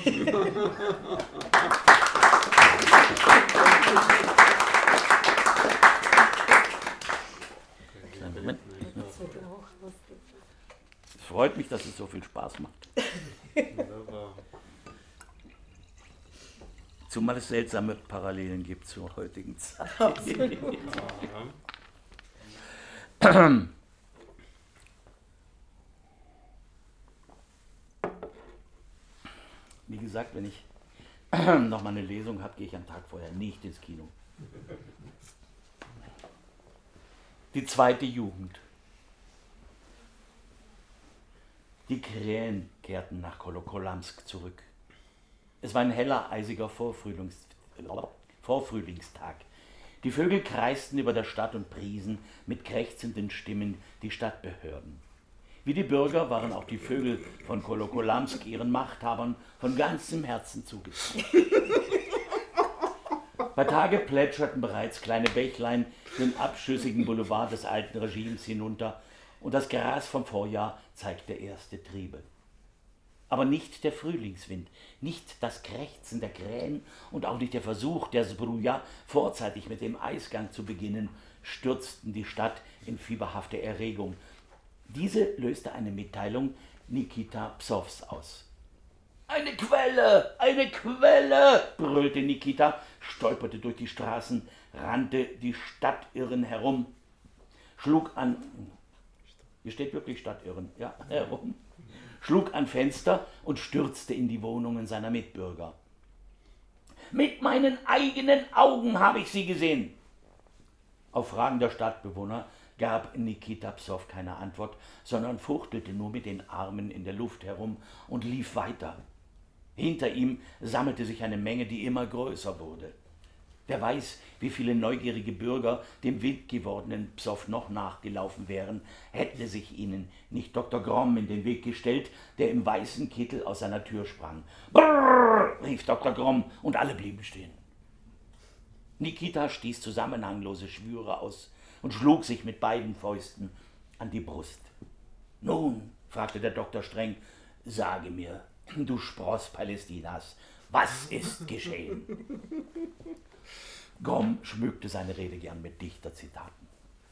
Moment. Es freut mich, dass es so viel Spaß macht. Zumal es seltsame Parallelen gibt zur heutigen Zeit. Wie gesagt, wenn ich noch mal eine Lesung habe, gehe ich am Tag vorher nicht ins Kino. Die zweite Jugend. Die Krähen kehrten nach Kolokolamsk zurück. Es war ein heller, eisiger Vorfrühlings Vorfrühlingstag. Die Vögel kreisten über der Stadt und priesen mit krächzenden Stimmen die Stadtbehörden. Wie die Bürger waren auch die Vögel von Kolokolamsk ihren Machthabern von ganzem Herzen zugetan. Bei Tage plätscherten bereits kleine Bächlein den abschüssigen Boulevard des alten Regimes hinunter und das Gras vom Vorjahr zeigte erste Triebe. Aber nicht der Frühlingswind, nicht das Krächzen der Krähen und auch nicht der Versuch der Zbruja, vorzeitig mit dem Eisgang zu beginnen, stürzten die Stadt in fieberhafte Erregung. Diese löste eine Mitteilung Nikita Psovs aus. »Eine Quelle! Eine Quelle!« brüllte Nikita, stolperte durch die Straßen, rannte die Stadtirren herum, schlug an, hier steht wirklich Stadtirren, ja, herum, schlug an Fenster und stürzte in die Wohnungen seiner Mitbürger. »Mit meinen eigenen Augen habe ich sie gesehen!« Auf Fragen der Stadtbewohner gab Nikita Psov keine Antwort, sondern fuchtelte nur mit den Armen in der Luft herum und lief weiter. Hinter ihm sammelte sich eine Menge, die immer größer wurde. Wer weiß, wie viele neugierige Bürger dem wild gewordenen Psov noch nachgelaufen wären, hätte sich ihnen nicht Doktor Gromm in den Weg gestellt, der im weißen Kittel aus seiner Tür sprang. »Brrr«, rief Doktor Gromm, und alle blieben stehen. Nikita stieß zusammenhanglose Schwüre aus und schlug sich mit beiden Fäusten an die Brust. »Nun«, fragte der Doktor streng, »sage mir, du Spross Palästinas, was ist geschehen?« Gromm schmückte seine Rede gern mit Dichterzitaten.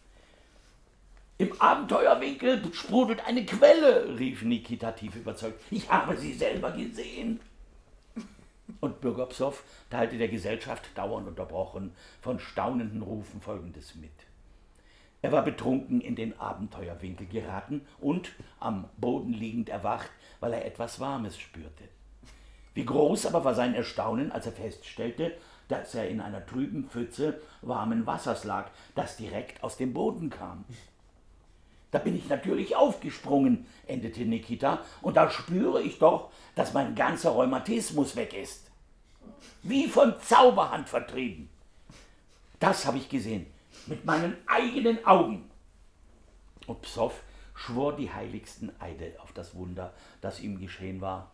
»Im Abenteuerwinkel sprudelt eine Quelle«, rief Nikita tief überzeugt. »Ich habe sie selber gesehen.« Und Bürger Psov teilte der Gesellschaft, dauernd unterbrochen von staunenden Rufen, Folgendes mit. Er war betrunken in den Abenteuerwinkel geraten und am Boden liegend erwacht, weil er etwas Warmes spürte. Wie groß aber war sein Erstaunen, als er feststellte, dass er in einer trüben Pfütze warmen Wassers lag, das direkt aus dem Boden kam. Da bin ich natürlich aufgesprungen, endete Nikita, und da spüre ich doch, dass mein ganzer Rheumatismus weg ist. Wie von Zauberhand vertrieben. Das habe ich gesehen, mit meinen eigenen Augen. Und Psoff schwor die heiligsten Eide auf das Wunder, das ihm geschehen war.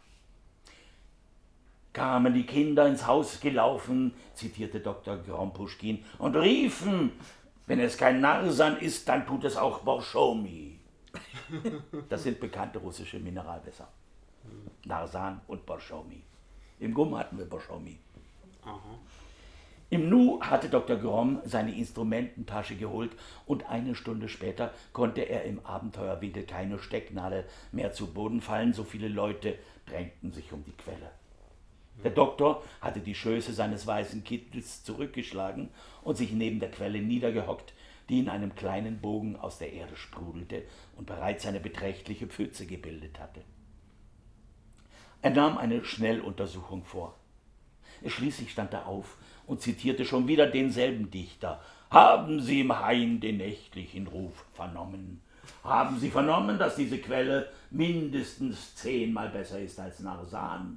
Kamen die Kinder ins Haus gelaufen, zitierte Doktor Grompuschkin, und riefen, wenn es kein Narsan ist, dann tut es auch Borschomi. Das sind bekannte russische Mineralwässer. Narsan und Borschomi. Im Gumm hatten wir Borschomi. Aha. Im Nu hatte Doktor Gromm seine Instrumententasche geholt und eine Stunde später konnte er im Abenteuerwinkel keine Stecknadel mehr zu Boden fallen, so viele Leute drängten sich um die Quelle. Der Doktor hatte die Schöße seines weißen Kittels zurückgeschlagen und sich neben der Quelle niedergehockt, die in einem kleinen Bogen aus der Erde sprudelte und bereits eine beträchtliche Pfütze gebildet hatte. Er nahm eine Schnelluntersuchung vor. Schließlich stand er auf und zitierte schon wieder denselben Dichter. Haben Sie im Hain den nächtlichen Ruf vernommen? Haben Sie vernommen, dass diese Quelle mindestens zehnmal besser ist als Narsan?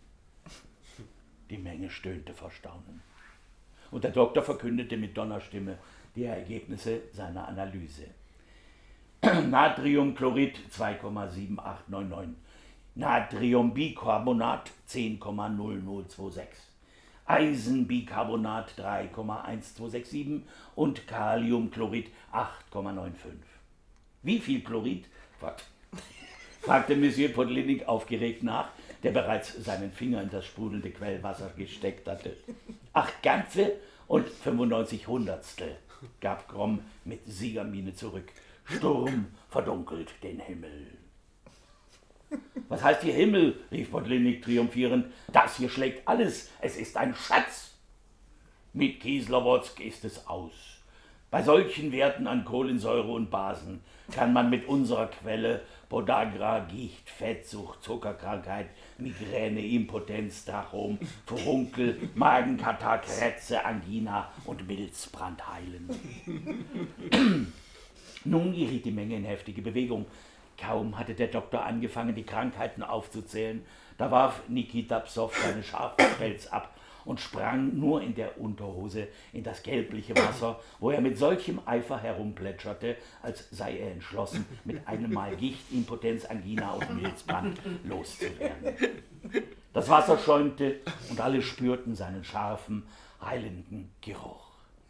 Die Menge stöhnte vor Staunen. Und der Doktor verkündete mit Donnerstimme die Ergebnisse seiner Analyse. Natriumchlorid zwei Komma sieben acht neun neun, Natriumbicarbonat zehn Komma null null zwei sechs, Eisenbicarbonat drei Komma eins zwei sechs sieben und Kaliumchlorid acht Komma neun fünf. Wie viel Chlorid? Fragte Monsieur Podlinik aufgeregt nach, der bereits seinen Finger in das sprudelnde Quellwasser gesteckt hatte. Acht ganze und fünfundneunzig Hundertstel, gab Gromm mit Siegermiene zurück. Sturm verdunkelt den Himmel. Was heißt hier Himmel? Rief Podlinik triumphierend. Das hier schlägt alles. Es ist ein Schatz. Mit Kieslowodsk ist es aus. Bei solchen Werten an Kohlensäure und Basen kann man mit unserer Quelle Podagra, Gicht, Fettsucht, Zuckerkrankheit, Migräne, Impotenz, Trachom, Furunkel, Magenkatarrh, Krätze, Angina und Milzbrand heilen. Nun geriet die Menge in heftige Bewegung. Kaum hatte der Doktor angefangen, die Krankheiten aufzuzählen, da warf Nikita Psoff seine Schafpelz ab und sprang nur in der Unterhose in das gelbliche Wasser, wo er mit solchem Eifer herumplätscherte, als sei er entschlossen, mit einem Mal Gicht, Impotenz, Angina und Milzbrand loszuwerden. Das Wasser schäumte und alle spürten seinen scharfen, heilenden Geruch.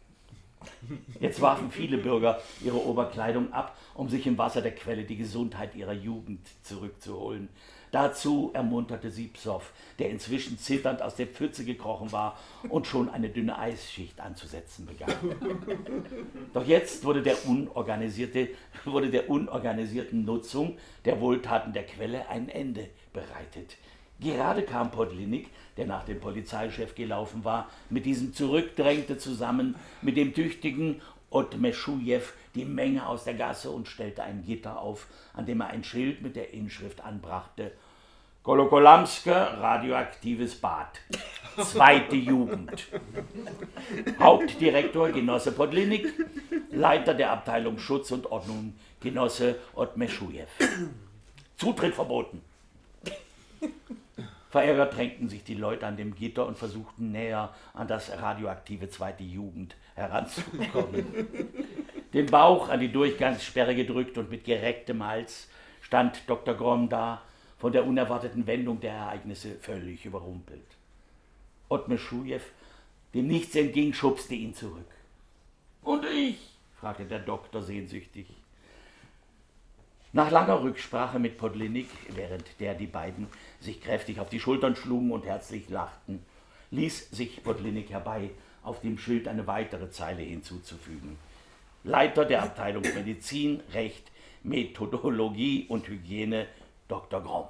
Jetzt warfen viele Bürger ihre Oberkleidung ab, um sich im Wasser der Quelle die Gesundheit ihrer Jugend zurückzuholen. Dazu ermunterte sie Psoff, der inzwischen zitternd aus der Pfütze gekrochen war und schon eine dünne Eisschicht anzusetzen begann. Doch jetzt wurde der, unorganisierte, wurde der unorganisierten Nutzung der Wohltaten der Quelle ein Ende bereitet. Gerade kam Podlinik, der nach dem Polizeichef gelaufen war, mit diesem zurückdrängte zusammen mit dem tüchtigen Otmeschujew die Menge aus der Gasse und stellte ein Gitter auf, an dem er ein Schild mit der Inschrift anbrachte: Kolokolamske, radioaktives Bad. Zweite Jugend. Hauptdirektor Genosse Podlinik, Leiter der Abteilung Schutz und Ordnung Genosse Otmeschujew. Zutritt verboten. Verärgert drängten sich die Leute an dem Gitter und versuchten näher an das radioaktive zweite Jugend heranzukommen. Den Bauch an die Durchgangssperre gedrückt und mit gerecktem Hals stand Doktor Gromm da, von der unerwarteten Wendung der Ereignisse völlig überrumpelt. Otmeschujew, dem nichts entging, schubste ihn zurück. »Und ich?« fragte der Doktor sehnsüchtig. Nach langer Rücksprache mit Podlinik, während der die beiden sich kräftig auf die Schultern schlugen und herzlich lachten, ließ sich Podlinik herbei, auf dem Schild eine weitere Zeile hinzuzufügen: Leiter der Abteilung Medizin, Recht, Methodologie und Hygiene, Doktor Gromm.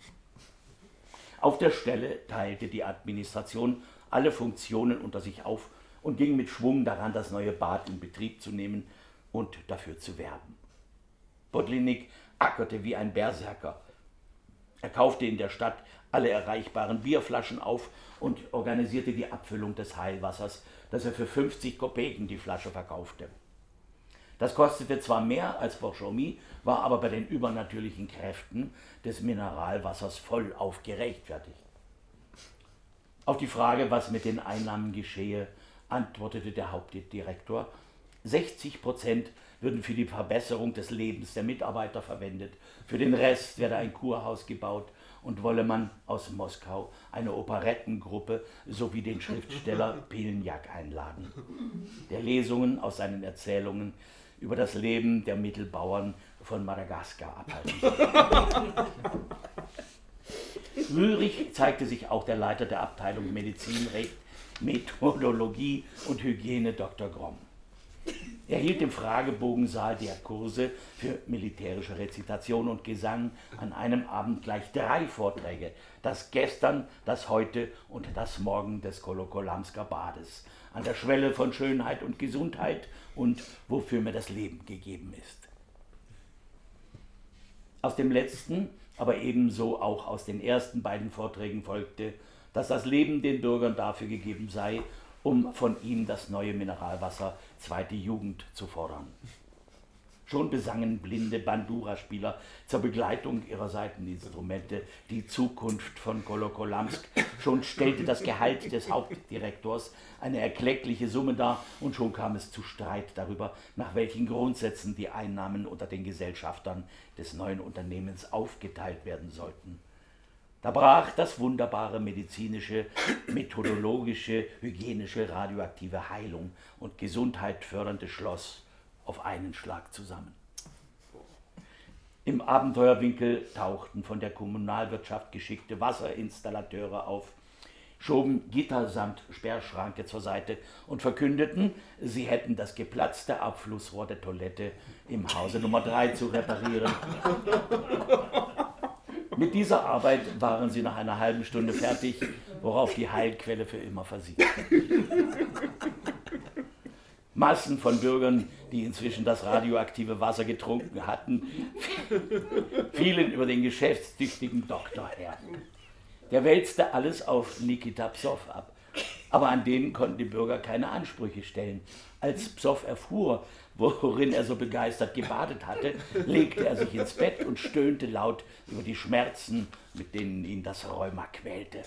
Auf der Stelle teilte die Administration alle Funktionen unter sich auf und ging mit Schwung daran, das neue Bad in Betrieb zu nehmen und dafür zu werben. Podlinik ackerte wie ein Berserker. Er kaufte in der Stadt alle erreichbaren Bierflaschen auf und organisierte die Abfüllung des Heilwassers, das er für fünfzig Kopeken die Flasche verkaufte. Das kostete zwar mehr als Borjomi, war aber bei den übernatürlichen Kräften des Mineralwassers vollauf gerechtfertigt. Auf die Frage, was mit den Einnahmen geschehe, antwortete der Hauptdirektor, sechzig Prozent würden für die Verbesserung des Lebens der Mitarbeiter verwendet, für den Rest werde ein Kurhaus gebaut und wolle man aus Moskau eine Operettengruppe sowie den Schriftsteller Pelnjak einladen, der Lesungen aus seinen Erzählungen über das Leben der Mittelbauern von Madagaskar abhalten soll. Rührig zeigte sich auch der Leiter der Abteilung Medizinrecht, Methodologie und Hygiene, Doktor Gromm. Er hielt im Fragebogensaal der Kurse für militärische Rezitation und Gesang an einem Abend gleich drei Vorträge, das Gestern, das Heute und das Morgen des Kolokolamsker Bades, an der Schwelle von Schönheit und Gesundheit und wofür mir das Leben gegeben ist. Aus dem letzten, aber ebenso auch aus den ersten beiden Vorträgen folgte, dass das Leben den Bürgern dafür gegeben sei, um von ihm das neue Mineralwasser zweite Jugend zu fordern. Schon besangen blinde Bandura-Spieler zur Begleitung ihrer Saiteninstrumente die Zukunft von Kolokolamsk. Schon stellte das Gehalt des Hauptdirektors eine erkleckliche Summe dar und schon kam es zu Streit darüber, nach welchen Grundsätzen die Einnahmen unter den Gesellschaftern des neuen Unternehmens aufgeteilt werden sollten. Da brach das wunderbare medizinische, methodologische, hygienische, radioaktive Heilung und Gesundheit fördernde Schloss auf einen Schlag zusammen. Im Abenteuerwinkel tauchten von der Kommunalwirtschaft geschickte Wasserinstallateure auf, schoben Gitter samt Sperrschranke zur Seite und verkündeten, sie hätten das geplatzte Abflussrohr der Toilette im Hause Nummer drei zu reparieren. Mit dieser Arbeit waren sie nach einer halben Stunde fertig, worauf die Heilquelle für immer versiegte. Massen von Bürgern, die inzwischen das radioaktive Wasser getrunken hatten, fielen über den geschäftstüchtigen Doktor her. Der wälzte alles auf Nikita Psow ab, aber an den konnten die Bürger keine Ansprüche stellen. Als Psow erfuhr, worin er so begeistert gebadet hatte, legte er sich ins Bett und stöhnte laut über die Schmerzen, mit denen ihn das Rheuma quälte.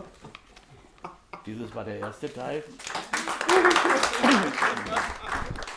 Dieses war der erste Teil.